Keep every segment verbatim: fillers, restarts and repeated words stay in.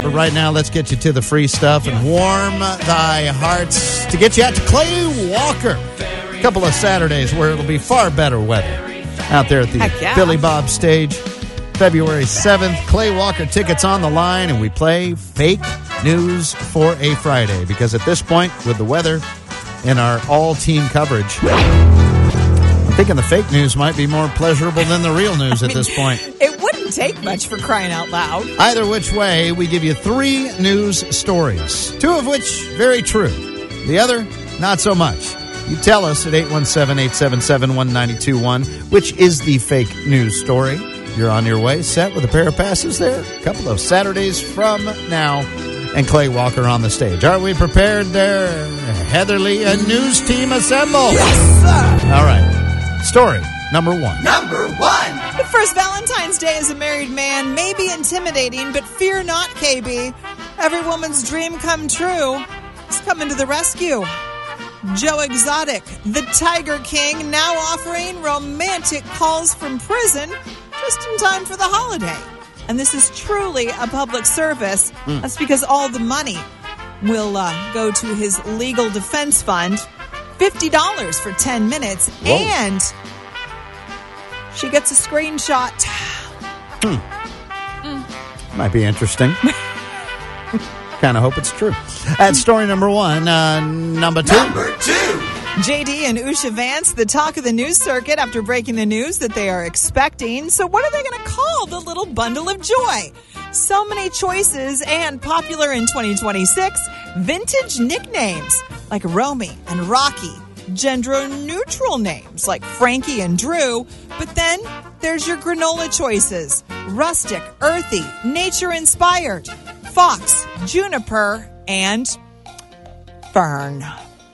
But right now, let's get you to the free stuff and warm thy hearts to get you out to Clay Walker. A couple of Saturdays where it'll be far better weather out there at the yeah. Billy Bob stage. February seventh, Clay Walker tickets on the line, and we play fake news for a Friday. Because at this point, with the weather and our all-team coverage, I'm thinking the fake news might be more pleasurable than the real news I at mean, this point. It wouldn't take much for crying out loud. Either which way, we give you three news stories, two of which very true, the other not so much. You tell us at eight one seven, eight seven seven, one nine two one which is the fake news story. You're on your way, set with a pair of passes there. A couple of Saturdays from now, and Clay Walker on the stage. Are we prepared there, Heatherly and news team assemble? Yes, sir. All right. Story number one. Number one. The first Valentine's Day as a married man may be intimidating, but fear not, K B. Every woman's dream come true is coming to the rescue. Joe Exotic, the Tiger King, now offering romantic calls from prison just in time for the holiday. And this is truly a public service. Mm. That's because all the money will uh, go to his legal defense fund. fifty dollars for ten minutes. Whoa. And she gets a screenshot. Hmm. Mm. Might be interesting. Kind of hope it's true. That's story number one. Uh, number two. Number two. J D and Usha Vance, the talk of the news circuit after breaking the news that they are expecting. So what are they going to call the little bundle of joy? So many choices and popular in twenty twenty-six. Vintage nicknames like Romy and Rocky. Gender-neutral names like Frankie and Drew. But then there's your granola choices. Rustic, earthy, nature-inspired. Fox, Juniper, and Fern.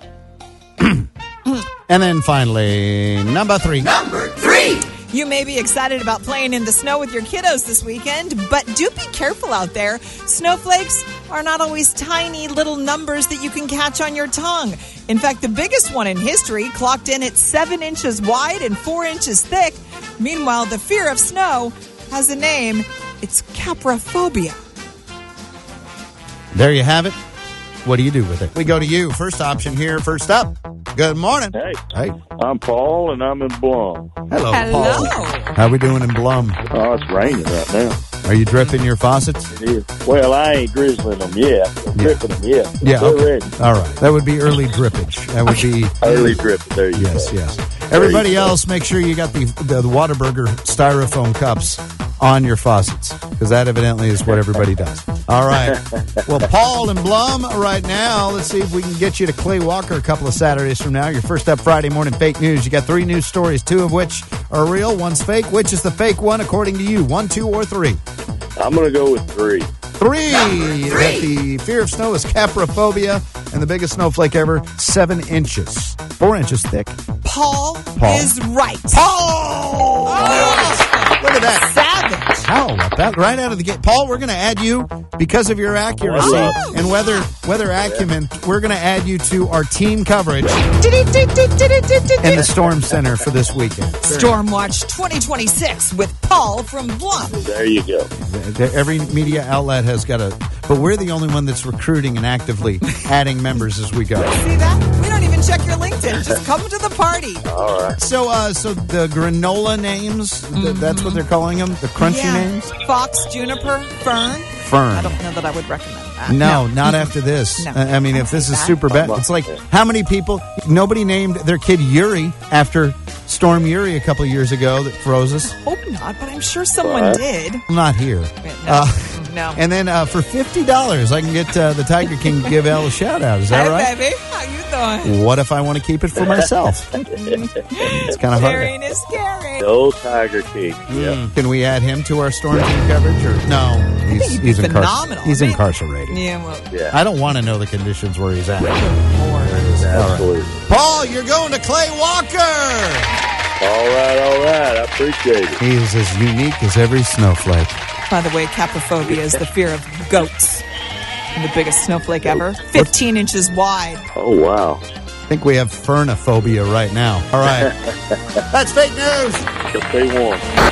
And then finally, number three. Number three. You may be excited about playing in the snow with your kiddos this weekend, but do be careful out there. Snowflakes are not always tiny little numbers that you can catch on your tongue. In fact, the biggest one in history clocked in at seven inches wide and four inches thick. Meanwhile, the fear of snow has a name. It's caprophobia. There you have it. What do you do with it? We go to you. First option here. First up. Good morning. Hey, Hey. I'm Paul, and I'm in Blum. Hello, Hello. Paul. How we doing in Blum? Oh, it's raining right now. Are you dripping your faucets? It is. Well, I ain't drizzling them yet. I'm Yeah. dripping them yet. Yeah, They're okay. ready. All right. That would be early drippage. That would be... Early dripping. There you Yes, go. yes. Everybody else, make sure you got the, the, the Whataburger styrofoam cups on your faucets, because that evidently is what everybody does. All right. Well, Paul and Blum right now, let's see if we can get you to Clay Walker a couple of Saturdays from now. Your first up Friday morning fake news. You got three news stories, two of which are real, one's fake. Which is the fake one according to you? One, two, or three? I'm going to go with three. Three. Number three. That the fear of snow is caprophobia, and the biggest snowflake ever, seven inches. Four inches thick. Paul, Paul. is right. Paul! Oh, Look at that. savage. How about that? Right out of the gate. Paul, we're going to add you, because of your accuracy Oh. and weather weather acumen, we're going to add you to our team coverage in the Storm Center for this weekend. Storm Watch twenty twenty-six with Paul from Blum. There you go. Every media outlet has got a... But we're the only one that's recruiting and actively adding members as we go. See that? We don't even check your LinkedIn. Just come to the party. All right. So, uh, so the granola names, th- that's what they're calling them? The crunchy Yeah. names? Fox, Juniper, Fern. Fern. I don't know that I would recommend that. No, not after this. No. I I mean, I if don't this think is that. super bad, it's like how many people? Nobody named their kid Yuri after Storm Yuri a couple of years ago that froze us. Hope not, but I'm sure someone What? did. I'm not here. No. Uh, no. And then uh, for fifty dollars, I can get uh, the Tiger King to give Elle a shout out. Is that Hey, right? baby. How you doing? What if I want to keep it for myself? It's kind of hard. Sharing is scary. The old Tiger King. Yeah. Mm. Can we add him to our Storm Team coverage? Or no, he's he'd be he's, incar- phenomenal. he's I mean- incarcerated. Yeah, well, Yeah. I don't want to know the conditions where he's at. Lord. Absolutely. Paul, you're going to Clay Walker. All right, all right. I appreciate it. He is as unique as every snowflake. By the way, caprophobia is the fear of goats. And the biggest snowflake ever. fifteen inches wide. Oh, wow. I think we have fernophobia right now. All right. That's fake news. Just stay warm.